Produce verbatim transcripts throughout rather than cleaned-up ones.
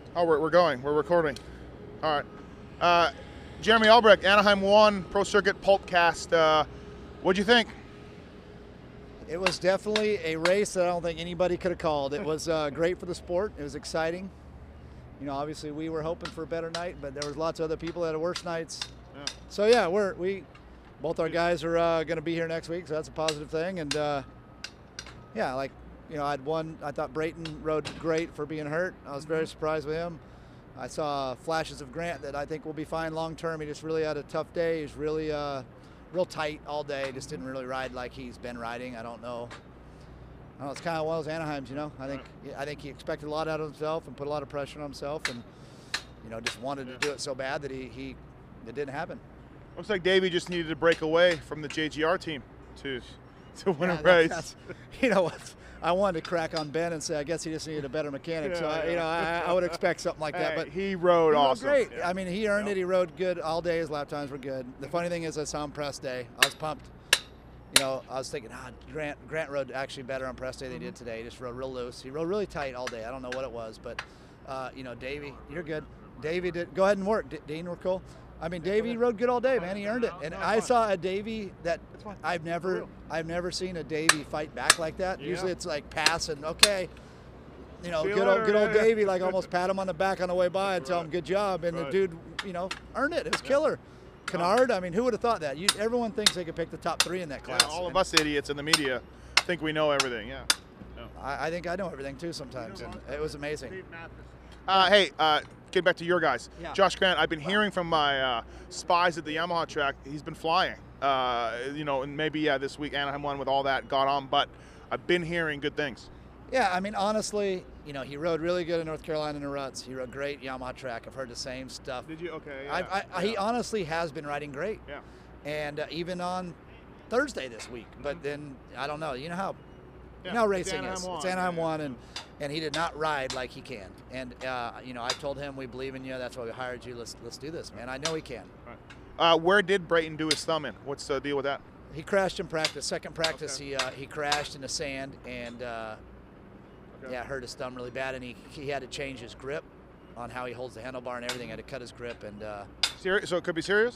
Oh, we're, we're going. We're recording. All right. Uh, Jeremy Albrecht, Anaheim won, Pro Circuit Pulpcast. Uh, what'd you think? It was definitely a race that I don't think anybody could have called. It was uh, great for the sport. It was exciting. You know, obviously we were hoping for a better night, but there was lots of other people that had worse nights. Yeah. So yeah, we're we both our guys are uh, going to be here next week, so that's a positive thing. And uh, yeah, like you know, I'd won. I thought Brayton rode great for being hurt. I was very surprised with him. I saw flashes of Grant that I think will be fine long term. He just really had a tough day. He's really uh, real tight all day. Just didn't really ride like he's been riding. I don't know. I don't know, it's kind of one of those Anaheims, you know. I think I think he expected a lot out of himself and put a lot of pressure on himself, and you know just wanted to do it so bad that he, he it didn't happen. Looks like Davey just needed to break away from the J G R team to to win yeah, a race. That's, you know what? I wanted to crack on Ben and say I guess he just needed a better mechanic. Yeah, so I, yeah. you know I, I would expect something like that. Hey, But he rode he awesome. Rode great. Yeah. I mean, he earned yeah. it. He rode good all day. His lap times were good. The funny thing is, I saw him press day. I was pumped. You know, I was thinking, ah, Grant Grant rode actually better on press day than he did today. He just rode real loose. He rode really tight all day. I don't know what it was, but uh, you know, Davey, you're good. Davey did. Go ahead and work. D- Dean, we're cool. I mean, Davey rode good all day, man. He earned it. And I saw a Davey that I've never, I've never seen a Davey fight back like that. Yeah. Usually it's like pass and okay. You know, See you good old, later, good old yeah. Davey, like almost pat him on the back on the way by and tell him Right. good job. And Right. the dude, you know, earned it. It was killer. Kennard, I mean, who would have thought that? You, everyone thinks they could pick the top three in that Yeah, class. all of And us idiots in the media think we know everything. Yeah. yeah. I, I think I know everything too sometimes, and it was amazing. Uh, hey, uh, get back to your guys. Yeah. Josh Grant, I've been hearing from my uh, spies at the Yamaha track. He's been flying. Uh, you know, and maybe yeah, this week Anaheim won with all that got on, but I've been hearing good things. Yeah, I mean, honestly, you know, he rode really good in North Carolina in the ruts. He rode great Yamaha track. I've heard the same stuff. Did you? Okay. I, I, yeah. He honestly has been riding great. Yeah. And uh, even on Thursday this week. But then, I don't know. You know how Yeah, you know how it's racing Anaheim is. one, It's Anaheim yeah. one, and, and he did not ride like he can. And, uh, you know, I told him, we believe in you. That's why we hired you. Let's, let's do this, man. I know he can. Right. Uh, where did Brayton do his thumb in? What's the deal with that? He crashed in practice. Second practice, Okay. he uh, he crashed in the sand and uh, Okay. yeah, hurt his thumb really bad. And he he had to change his grip on how he holds the handlebar and everything. Had to cut his grip. And uh, Serious? So it could be serious?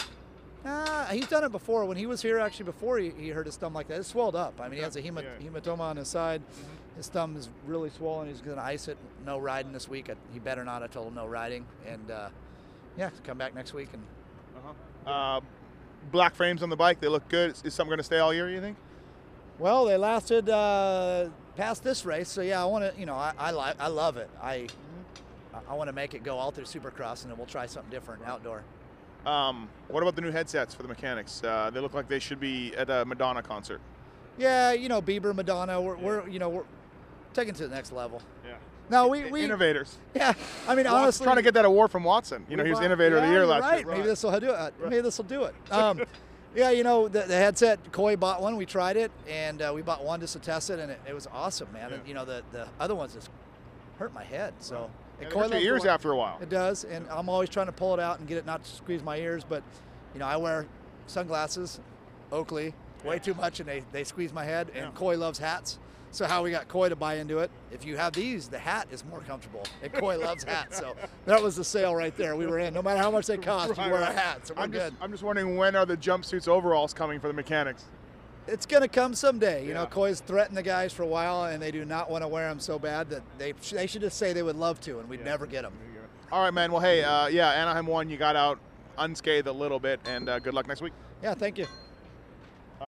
uh, he's done it before. When he was here, actually, before he, he hurt his thumb like that, it swelled up. I mean, he has a hema- Yeah. hematoma on his side. Mm-hmm. His thumb is really swollen. He's going to ice it. No riding this week. I, he better not. I told him no riding. And uh, yeah, come back next week. And Uh-huh. Uh, black frames on the bike. They look good. Is, is something going to stay all year? You think? well, they lasted uh, past this race. So yeah, I want to. You know, I I, li- I love it. I I want to make it go all through Supercross, and then we'll try something different outdoor. Um, what about the new headsets for the mechanics? Uh, they look like they should be at a Madonna concert. Yeah, you know, Bieber, Madonna. We're, we're you know we're taking it to the next level. Yeah. No, we we Innovators. yeah. I mean, Watson- honestly, trying to get that award from Watson. You know, we he was bought- Innovator of the yeah, Year you're last right. year. Maybe this will do it. Maybe this will do it. Um, yeah, you know, the, the headset. Coy bought one. We tried it, and uh, we bought one just to test it, and it, it was awesome, man. Yeah. And, you know, the the other ones just hurt my head. So Yeah, and they Coy hurt your loves the ears one- after a while. It does, and I'm always trying to pull it out and get it not to squeeze my ears. But you know, I wear sunglasses, Oakley, way too much, and they they squeeze my head. And Yeah. Coy loves hats. So how we got Coy to buy into it? If you have these, the hat is more comfortable. And Coy loves hats, so that was the sale right there. We were in. No matter how much they cost, Right, you wear a right. hat, so we're I'm good. just, I'm just wondering, when are the jumpsuits overalls coming for the mechanics? It's gonna come someday. You know, Yeah. Coy's threatened the guys for a while, and they do not want to wear them so bad that they they should just say they would love to, and we'd Yeah. never get them. All right, man. Well, hey, uh, yeah, Anaheim won. You got out unscathed a little bit, and uh, good luck next week. Yeah, thank you.